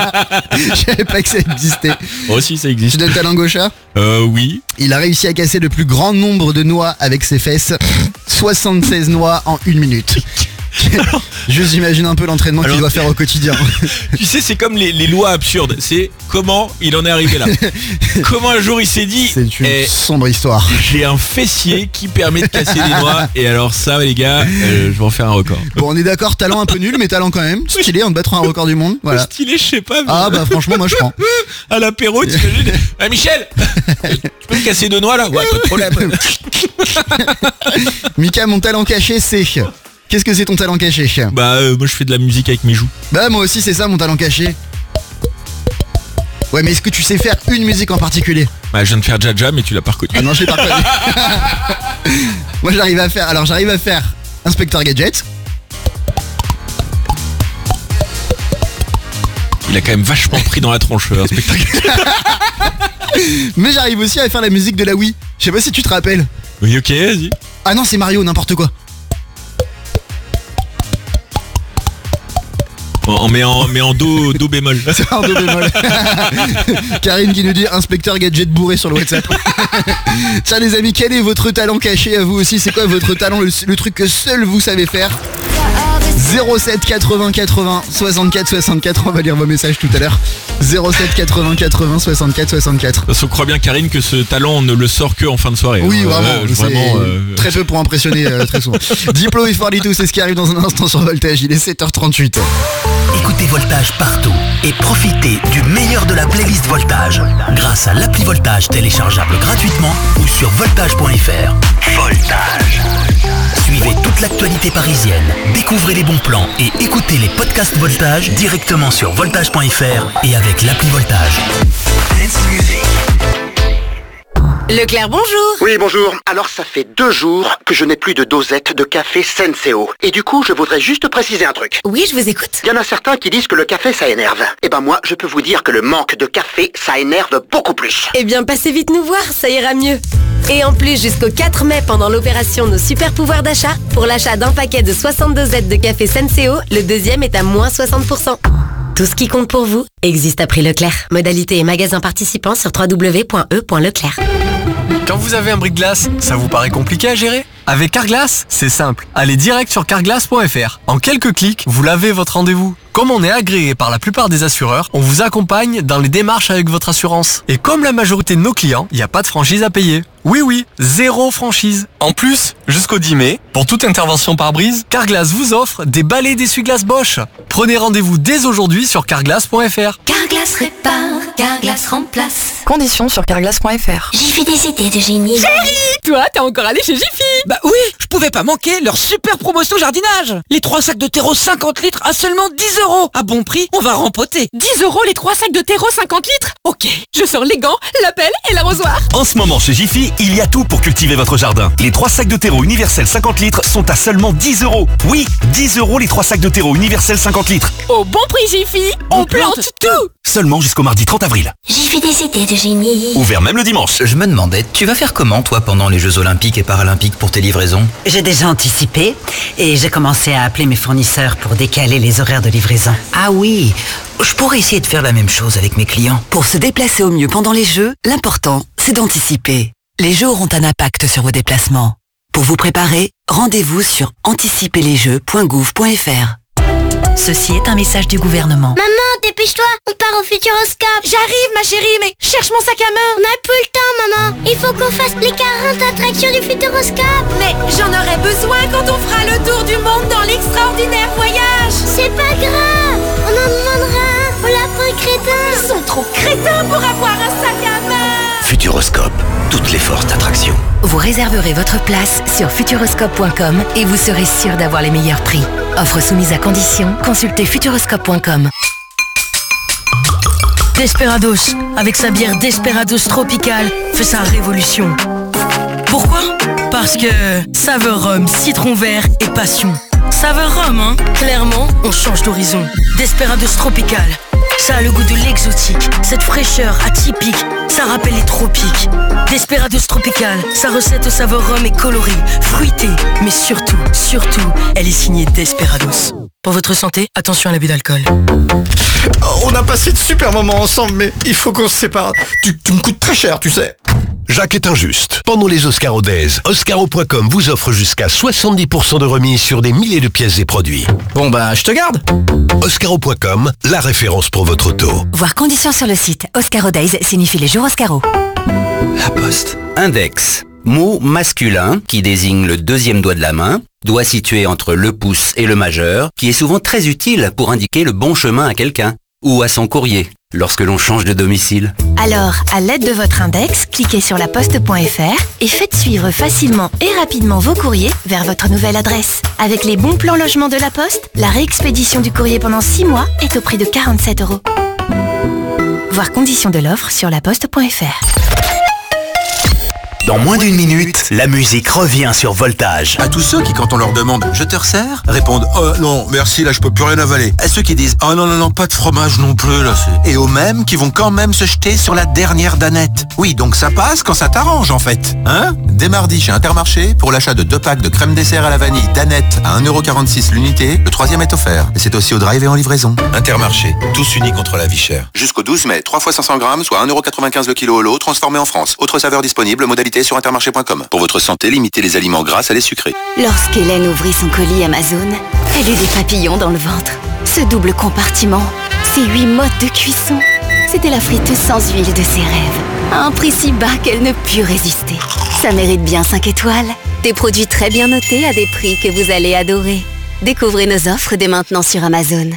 Je savais pas que ça existait. Oh si, ça existe. Tu donnes ta langue au chat? Euh, oui. Il a réussi à casser le plus grand nombre de noix avec ses fesses. soixante-seize noix en une minute. Juste j'imagine un peu l'entraînement qu'il doit faire au quotidien. Tu sais, c'est comme les, les lois absurdes. C'est comment il en est arrivé là. Comment un jour il s'est dit, c'est une eh, sombre histoire. J'ai un fessier qui permet de casser des noix. Et alors ça les gars, euh, je vais en faire un record. Bon, on est d'accord, talent un peu nul, mais talent quand même. Stylé, on te battra un record du monde. Voilà. Stylé, je sais pas. Mais... Ah bah franchement moi je prends. À l'apéro, tu imagines. Ah, Michel, tu peux me casser deux noix là? Ouais, pas de problème. Mika, mon talent caché c'est... Qu'est-ce que c'est ton talent caché? Bah euh, moi je fais de la musique avec mes joues. Bah moi aussi c'est ça mon talent caché. Ouais, mais est-ce que tu sais faire une musique en particulier? Bah je viens de faire Jaja, mais tu l'as pas reconnu. Ah non, je l'ai pas reconnu. Moi j'arrive à faire, alors j'arrive à faire Inspecteur Gadget. Il a quand même vachement pris dans la tronche, euh, inspecteur Gadget. Mais j'arrive aussi à faire la musique de la Wii. Je sais pas si tu te rappelles. Oui, ok, vas-y. Ah non, c'est Mario, n'importe quoi. On met en, mais en do, do bémol. C'est en do bémol. Karine qui nous dit inspecteur Gadget bourré sur le WhatsApp. Tiens les amis, quel est votre talent caché à vous aussi? C'est quoi votre talent, le, le truc que seul vous savez faire? zéro sept quatre-vingts quatre-vingts soixante-quatre soixante-quatre, on va lire vos messages tout à l'heure. zéro sept quatre-vingts quatre-vingts soixante-quatre soixante-quatre. Parce qu'on croit bien, Karine, que ce talent on ne le sort que en fin de soirée. Oui, hein. vraiment, euh, c'est vraiment euh... très peu pour impressionner euh, très souvent. Diplo et Forlito, c'est ce qui arrive dans un instant sur Voltage, il est sept heures trente-huit. Écoutez Voltage partout et profitez du meilleur de la playlist Voltage grâce à l'appli Voltage téléchargeable gratuitement ou sur voltage point f r. Voltage. Suivez toute l'actualité parisienne, découvrez les bons plans et écoutez les podcasts Voltage directement sur voltage point f r et avec l'appli Voltage. Leclerc, bonjour. Oui, bonjour. Alors, ça fait deux jours que je n'ai plus de dosette de café Senseo. Et du coup, je voudrais juste préciser un truc. Oui, je vous écoute. Il y en a certains qui disent que le café, ça énerve. Eh ben moi, je peux vous dire que le manque de café, ça énerve beaucoup plus. Eh bien, passez vite nous voir, ça ira mieux. Et en plus, jusqu'au quatre mai, pendant l'opération Nos Super Pouvoirs d'achat, pour l'achat d'un paquet de soixante dosettes de café Senseo, le deuxième est à moins soixante pour cent. Tout ce qui compte pour vous existe à prix Leclerc. Modalité et magasin participants sur w w w point e point leclerc. Quand vous avez un bris-de-glace, ça vous paraît compliqué à gérer? Avec Carglass, c'est simple. Allez direct sur carglass point f r. En quelques clics, vous lavez votre rendez-vous. Comme on est agréé par la plupart des assureurs, on vous accompagne dans les démarches avec votre assurance. Et comme la majorité de nos clients, il n'y a pas de franchise à payer. Oui oui, zéro franchise. En plus, jusqu'au dix mai, pour toute intervention par brise, Carglass vous offre des balais d'essuie-glace Bosch. Prenez rendez-vous dès aujourd'hui sur carglass point f r. Carglass répare, Carglass remplace. Conditions sur carglass point f r. J'ai fait des idées de génie. Chérie, toi, t'es encore allé chez Jiffy? Bah oui, je pouvais pas manquer leur super promotion jardinage. Les trois sacs de terreau cinquante litres à seulement dix euros. À bon prix, on va rempoter. dix euros les trois sacs de terreau cinquante litres? Ok, je sors les gants, la pelle et l'arrosoir. En ce moment chez Jiffy, il y a tout pour cultiver votre jardin. Les trois sacs de terreau universel cinquante litres sont à seulement dix euros. Oui, dix euros les trois sacs de terreau universel cinquante litres. Au bon prix Jiffy, on, on plante, plante tout. Seulement jusqu'au mardi trente avril. J'ai fait des idées de génie. Ouvert même le dimanche. Je me demandais, tu vas faire comment toi pendant les Jeux Olympiques et Paralympiques pour tes livraisons? J'ai déjà anticipé et j'ai commencé à appeler mes fournisseurs pour décaler les horaires de livraison. Ah oui, je pourrais essayer de faire la même chose avec mes clients. Pour se déplacer au mieux pendant les Jeux, l'important, c'est d'anticiper. Les Jeux auront un impact sur vos déplacements. Pour vous préparer, rendez-vous sur anticiper les jeux point gouv point f r. Ceci est un message du gouvernement. Maman, dépêche-toi, on part au Futuroscope. J'arrive ma chérie, mais cherche mon sac à main. On n'a plus le temps maman, il faut qu'on fasse les quarante attractions du Futuroscope. Mais j'en aurai besoin quand on fera le tour du monde dans l'extraordinaire voyage. C'est pas grave, on en demandera un au lapin crétin. Ils sont trop crétins pour avoir un sac à main. Futuroscope, toutes les forces d'attraction. Vous réserverez votre place sur futuroscope point com et vous serez sûr d'avoir les meilleurs prix. Offre soumise à condition, consultez futuroscope point com. Desperados, avec sa bière Desperados Tropical, fait sa révolution. Pourquoi? Parce que saveur rhum, citron vert et passion. Saveur rhum, hein? Clairement, on change d'horizon. Desperados Tropical, ça a le goût de l'exotique, cette fraîcheur atypique, ça rappelle les tropiques. Desperados Tropical, sa recette au saveur rhum est colorée, fruitée, mais surtout, surtout, elle est signée Desperados. Pour votre santé, attention à l'abus d'alcool. On a passé de super moments ensemble, mais il faut qu'on se sépare. Tu, tu me coûtes très cher, tu sais. Jacques est injuste. Pendant les Oscaro Days, Oscaro point com vous offre jusqu'à soixante-dix pour cent de remise sur des milliers de pièces et produits. Bon bah, je te garde. Oscaro point com, la référence pour votre auto. Voir conditions sur le site. Oscaro Days signifie les jours Oscaro. La Poste. Index. Mot masculin qui désigne le deuxième doigt de la main, doigt situé entre le pouce et le majeur, qui est souvent très utile pour indiquer le bon chemin à quelqu'un ou à son courrier lorsque l'on change de domicile. Alors, à l'aide de votre index, cliquez sur laposte point f r et faites suivre facilement et rapidement vos courriers vers votre nouvelle adresse. Avec les bons plans logement de la Poste, la réexpédition du courrier pendant six mois est au prix de quarante-sept euros. Voir conditions de l'offre sur laposte point f r. Dans moins d'une minute, la musique revient sur Voltage. À tous ceux qui, quand on leur demande « Je te resserre ?» répondent « Oh non, merci, là je peux plus rien avaler ». À ceux qui disent « Oh non, non, non, pas de fromage non plus, là c'est... » Et aux mêmes qui vont quand même se jeter sur la dernière danette. Oui, donc ça passe quand ça t'arrange en fait. Hein ? Dès mardi chez Intermarché, pour l'achat de deux packs de crème dessert à la vanille danette à un euro quarante-six l'unité, le troisième est offert. Et c'est aussi au drive et en livraison. Intermarché, tous unis contre la vie chère. Jusqu'au douze mai, trois fois cinq cents grammes, soit un euro quatre-vingt-quinze le kilo au lot, transformé en France. Autre saveur disponible, modalité sur intermarché point com. Pour votre santé, limitez les aliments gras à les sucrés. Lorsqu'Hélène ouvrit son colis Amazon, elle eut des papillons dans le ventre. Ce double compartiment, ces huit modes de cuisson, c'était la friteuse sans huile de ses rêves. À un prix si bas qu'elle ne put résister. Ça mérite bien cinq étoiles. Des produits très bien notés à des prix que vous allez adorer. Découvrez nos offres dès maintenant sur Amazon.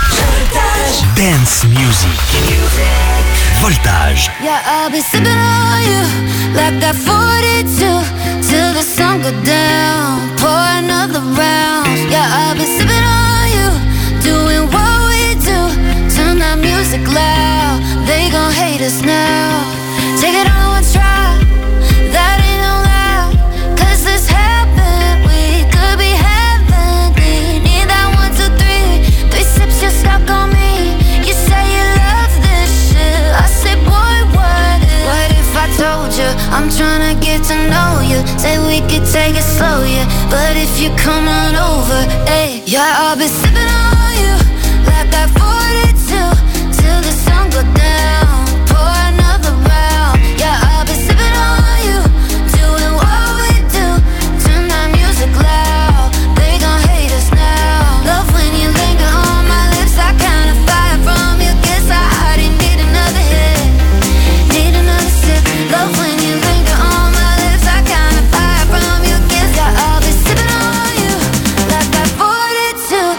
Dance music. Voltage. Yeah, I'll be sipping on you like that forty-two till the sun go down. Pour another round. Yeah, I'll be sipping on you, doing what we do. Turn that music loud. They gon' hate us now. Take it on one try. That ain't no lie. Cause this happened. We could be heaven. Need that one, two, three. Three sips, you're stuck on me. You say you love this shit. I say, boy, what if? What if I told you I'm tryna get to know you? Say we could take it slow, yeah. But if you come on over, hey, yeah, I'll be sipping on you like that forty-two till the sun go down. Pour another round. Yeah, I'll be sipping on you, doing what we do. Turn that music loud. They gon' hate us now. Love when you linger on my lips. I kinda fire from you. Guess I already need another hit. Need another sip. Love when you linger on my lips. I kinda fire from you. Guess that I'll be sipping on you like that forty-two.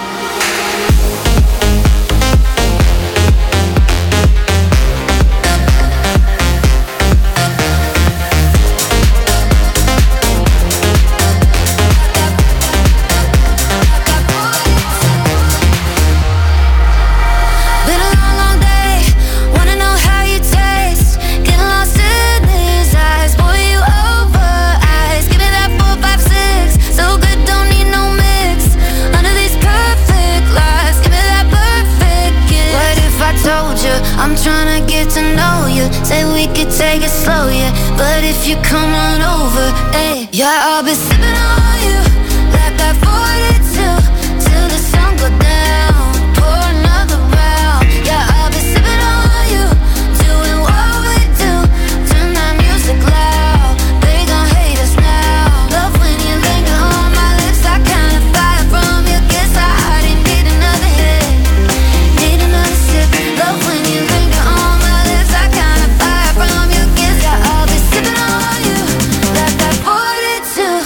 Been a long, long day. Wanna know how you taste. Getting lost in these eyes. Boy, you over eyes. Give me that four, five, six. So good, don't need no mix. Under these perfect lies. Give me that perfect kiss. What if I told you I'm tryna get to know you? Say we could take it slow, yeah. But if you come on over, hey, yeah, I'll be sipping on you like that forty-two till the sun go down. Pour another round. Yeah, I'll be sipping on you, doing what we do. Turn that music loud. They gon' hate us now. Love when you linger on my lips. I kinda fire from you. Guess I already need another hit. Need another sip. Love when you linger on my lips. I kinda fire from you. Guess that I'll be sipping on you like that forty-two.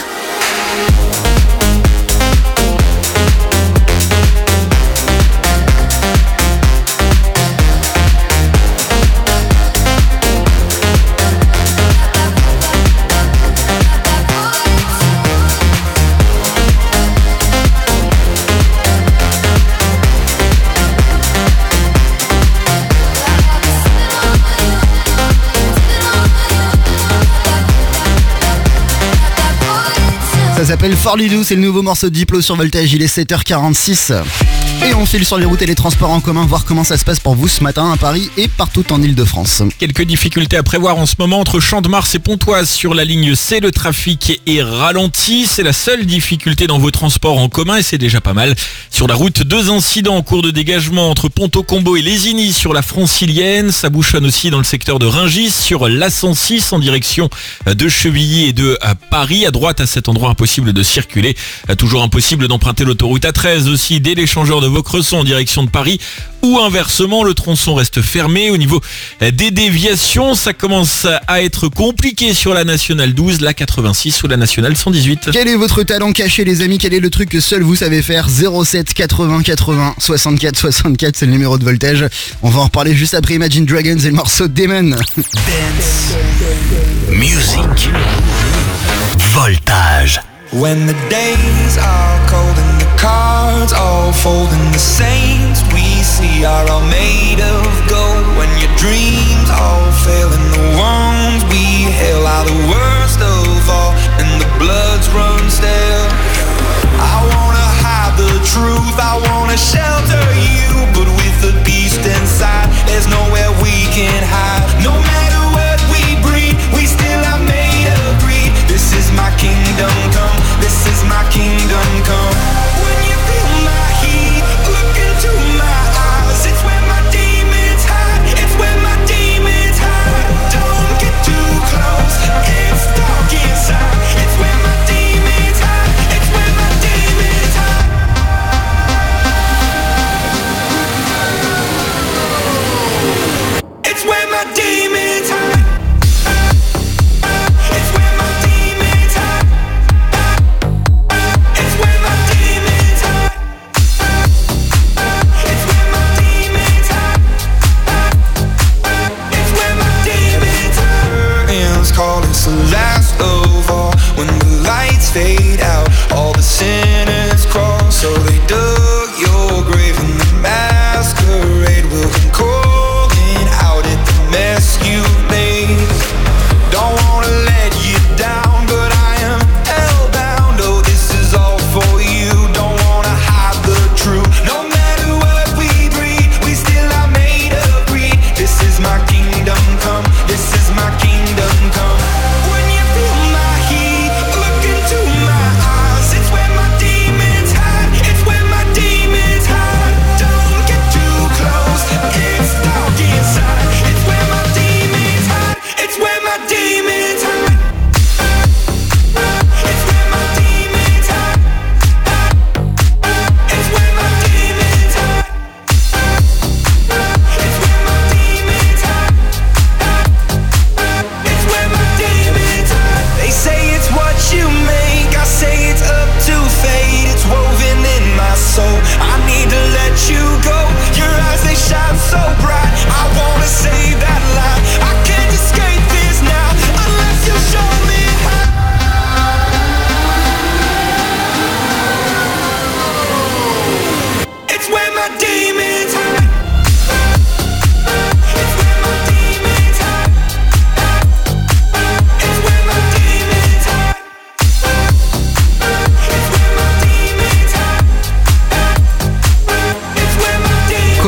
Ça s'appelle Forlidou, c'est le nouveau morceau de Diplo sur Voltage, il est sept heures quarante-six. Et on file sur les routes et les transports en commun, voir comment ça se passe pour vous ce matin à Paris et partout en Ile-de-France. Quelques difficultés à prévoir en ce moment entre Champ-de-Mars et Pontoise sur la ligne C. Le trafic est ralenti, c'est la seule difficulté dans vos transports en commun et c'est déjà pas mal. Sur la route, deux incidents en cours de dégagement entre Ponto-Combo et Lésigny sur la francilienne. Ça bouchonne aussi dans le secteur de Rungis sur l'A cent six en direction de Chevilly et de Paris. À droite, à cet endroit, impossible de circuler. Toujours impossible d'emprunter l'autoroute A treize aussi dès l'échangeur de Vaucresson en direction de Paris ou inversement, le tronçon reste fermé. Au niveau des déviations, ça commence à être compliqué sur la nationale douze, la quatre-vingt-six ou la nationale cent dix-huit. Quel est votre talent caché les amis? Quel est le truc que seul vous savez faire? Zéro sept quatre-vingts quatre-vingts soixante-quatre soixante-quatre, c'est le numéro de Voltage. On va en reparler juste après Imagine Dragons et le morceau Demon. Dance Music Voltage. When the days are cold and the cards all fold and the saints we see are all made of gold, when your dreams all fail and the ones we hail are the worst of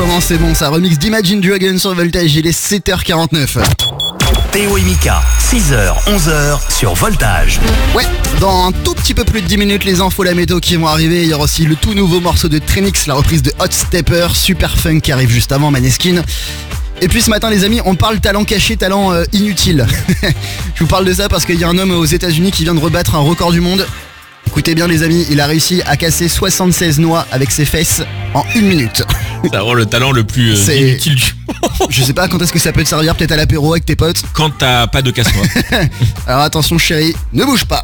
non, c'est bon, ça remix d'Imagine Dragons sur Voltage, il est sept heures quarante-neuf. Théo et Mika, six heures, onze heures sur Voltage. Ouais, dans un tout petit peu plus de dix minutes, les infos, la météo qui vont arriver. Il y aura aussi le tout nouveau morceau de Trinix, la reprise de Hot Stepper, super funk qui arrive juste avant, Maneskin. Et puis ce matin les amis, on parle talent caché, talent euh, inutile. Je vous parle de ça parce qu'il y a un homme aux États-Unis qui vient de rebattre un record du monde. Écoutez bien les amis, il a réussi à casser soixante-seize noix avec ses fesses en une minute. Ça rend le talent le plus euh, C'est- inutile du Je sais pas quand est-ce que ça peut te servir, peut-être à l'apéro avec tes potes. quand t'as pas de casse-noix. Alors attention chérie, ne bouge pas.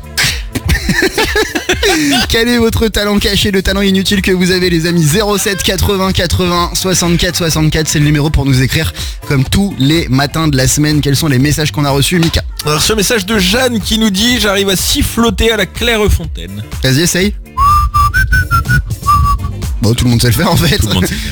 Quel est votre talent caché, le talent inutile que vous avez les amis? Zéro sept quatre-vingts quatre-vingts soixante-quatre soixante-quatre, c'est le numéro pour nous écrire comme tous les matins de la semaine. Quels sont les messages qu'on a reçus, Mika? Alors ce message de Jeanne qui nous dit: j'arrive à siffloter à la Clairefontaine. Vas-y, essaye. Bon, tout le monde sait le faire en fait. Tout le monde sait le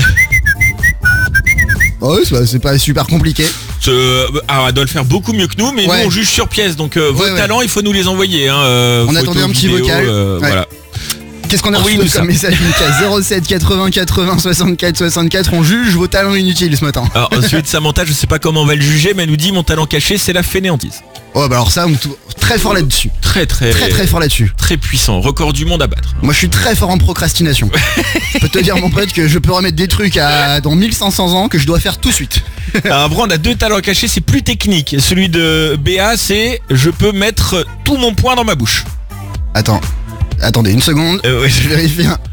Oh, ouais, c'est pas, c'est pas super compliqué. Ce- alors elle doit le faire beaucoup mieux que nous, mais Ouais. nous on juge sur pièce, donc euh, vos Ouais, ouais. talents il faut nous les envoyer. Hein, euh, On photos, attendait un petit vidéos, vocal. euh, Ouais. Voilà. Qu'est-ce qu'on a reçu Envoyez-nous comme ça. message, Mika? Zéro sept quatre-vingts quatre-vingts soixante-quatre soixante-quatre, on juge vos talents inutiles ce matin. Alors celui de Samantha, je sais pas comment on va le juger, mais elle nous dit: mon talent caché c'est la fainéantise. Oh bah alors ça, on tou- très fort là-dessus. Très très Très très fort là-dessus. Très puissant, record du monde à battre. Moi je suis très fort en procrastination. Je peux te dire mon pote que je peux remettre des trucs à dans mille cinq cents ans que je dois faire tout de suite. Alors après on a deux talents cachés, c'est plus technique. Celui de Béa, c'est: je peux mettre tout mon poing dans ma bouche. Attends, attendez une seconde, Euh, ouais, je vérifie. un-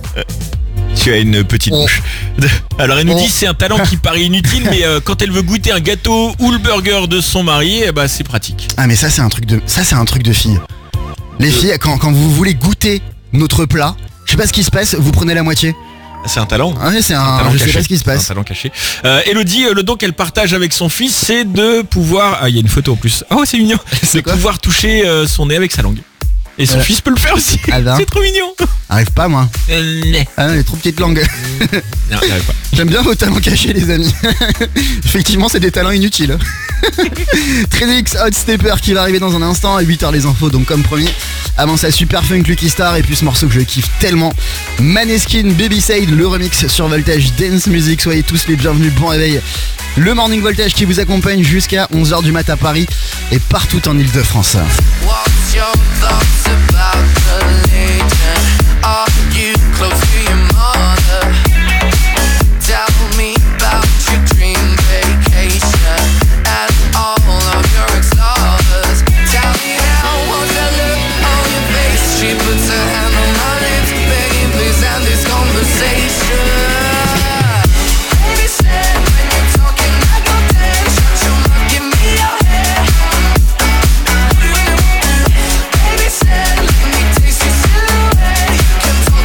Tu as une petite Oh. bouche. Alors elle nous Oh. dit c'est un talent qui paraît inutile, mais euh, quand elle veut goûter un gâteau ou le burger de son mari, eh ben, c'est pratique. Ah mais ça c'est un truc de ça c'est un truc de fille. Les filles, quand, quand vous voulez goûter notre plat, je sais pas ce qui se passe, vous prenez la moitié. C'est un talent. Ah ouais, c'est Un un, talent je sais caché. pas ce qui se Un passe. talent caché. Euh, Elodie, euh, le don qu'elle partage avec son fils, c'est de pouvoir. Ah, il y a une photo en plus. Oh, c'est mignon. C'est de quoi pouvoir toucher euh, son nez avec sa langue. Et son Euh, fils peut le faire aussi. ah ben. C'est trop mignon. Arrive pas moi. Euh, nez. Ah non, les trop petites langues. Non, il arrive pas. J'aime bien vos talents cachés les amis. Effectivement c'est des talents inutiles. Trinix Hot Stepper qui va arriver dans un instant à huit heures les infos, donc comme promis. Avant ça, super funk Lucky Star et puis ce morceau que je kiffe tellement, Maneskin Baby Side, le remix sur Voltage Dance Music. Soyez tous les bienvenus, bon réveil. Le Morning Voltage qui vous accompagne jusqu'à onze heures du mat à Paris et partout en Ile-de-France. What's your thoughts about religion? Are you close to your mother? Tell me about your dream vacation and all of your ex-lovers. Tell me how was that look on your face? She puts her hand on my lips, begging please end this conversation. Baby said when you're talking I go dead. Shut your mouth, give me your head. Baby said, let me taste your silhouette. You can talk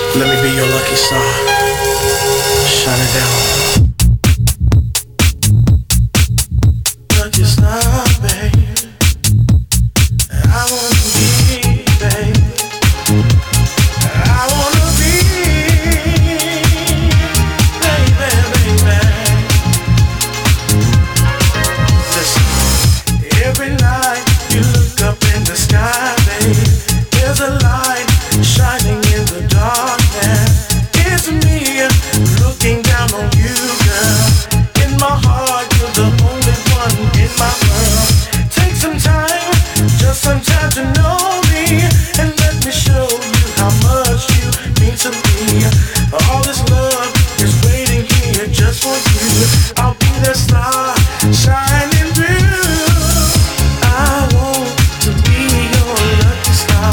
Let me be your lucky star. Shine it down. Lucky star, baby. I wanna be, baby. I wanna be, baby, baby. Listen, every night you look up in the sky, baby. There's a light shining in the darkness. It's me looking down on you, girl. In my heart, you're the only one in my world. Take some time, just some time to know me, and let me show you how much you mean to me. All this love is waiting here just for you. I'll be the star shining through. I want to be your lucky star.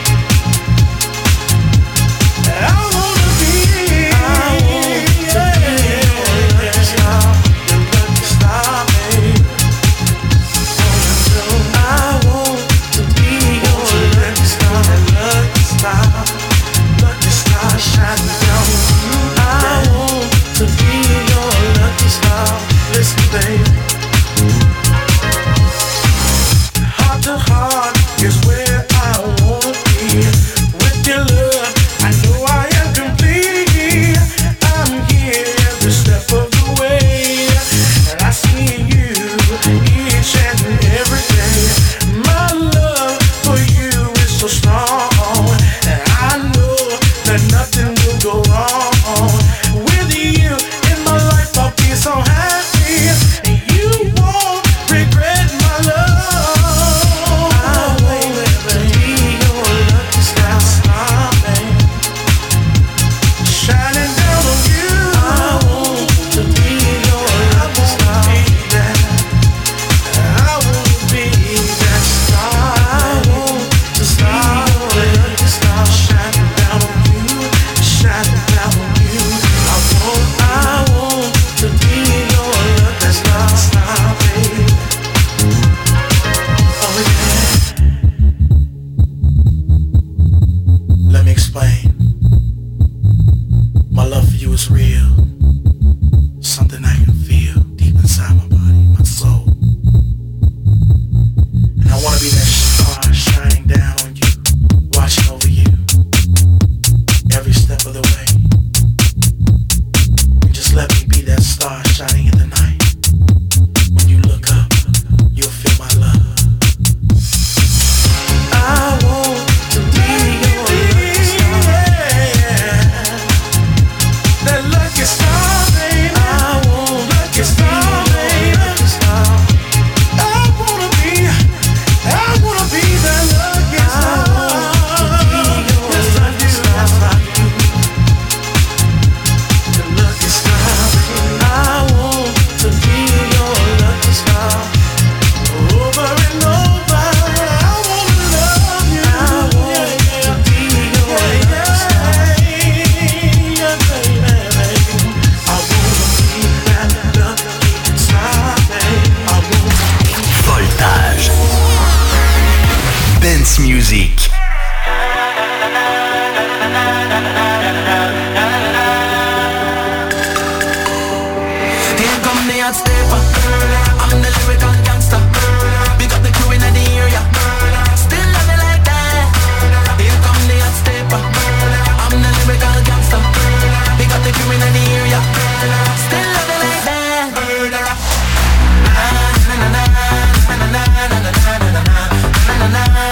I wanna be, I want to be your lucky star, your lucky star, baby. I want to be your lucky star, lucky star, lucky star shining down on you. I want to be your lucky star. Listen, baby. Heart to heart is where I wanna be. With your love, I know I am complete. I'm here every step of the way, and I see you each and every day. My love for you is so strong, and I know that nothing will go wrong. With you in my life, I'll be so happy, and you won't regret my love. I want to be your lucky star, baby. Shining down on you. I want to be your lucky star, baby. I want to be that star. I want to be your lucky star, shining down on you, shining down on you. I want, I want to be your lucky star, star, baby. Oh yeah. Let me explain. My love for you is real. Something I can feel deep inside my body, my soul. And I wanna be that star shining down on you, watching over you every step of the way. And just let me be that star shining in the night. When you look up, you'll feel my love. I want to be your lucky star. That lucky star, baby. I want lucky star, baby. Lucky star. I wanna be, I wanna be that lucky star. I want to be your lucky star. The lucky star, baby. I want to be your lucky star. Over and over, I wanna love you. I want to be your lucky star. Yeah, baby, baby. I wanna be that lucky star, baby. I wanna be. Voltage. Dance music. Here come the hot stepper. I'm the lyrical gangster. Big up the crew in the area. Still love me like that. Here come the hot stepper. I'm the lyrical gangster. Big up the crew in the area. Still love me like that. Murderer. Na na na na na na na na na na na na na.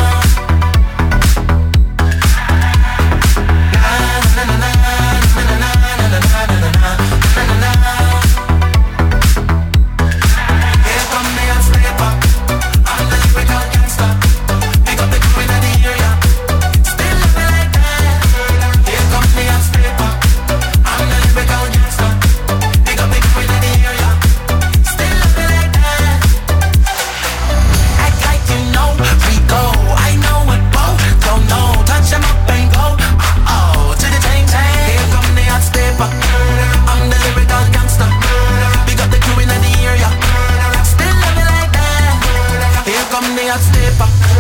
hot stepper.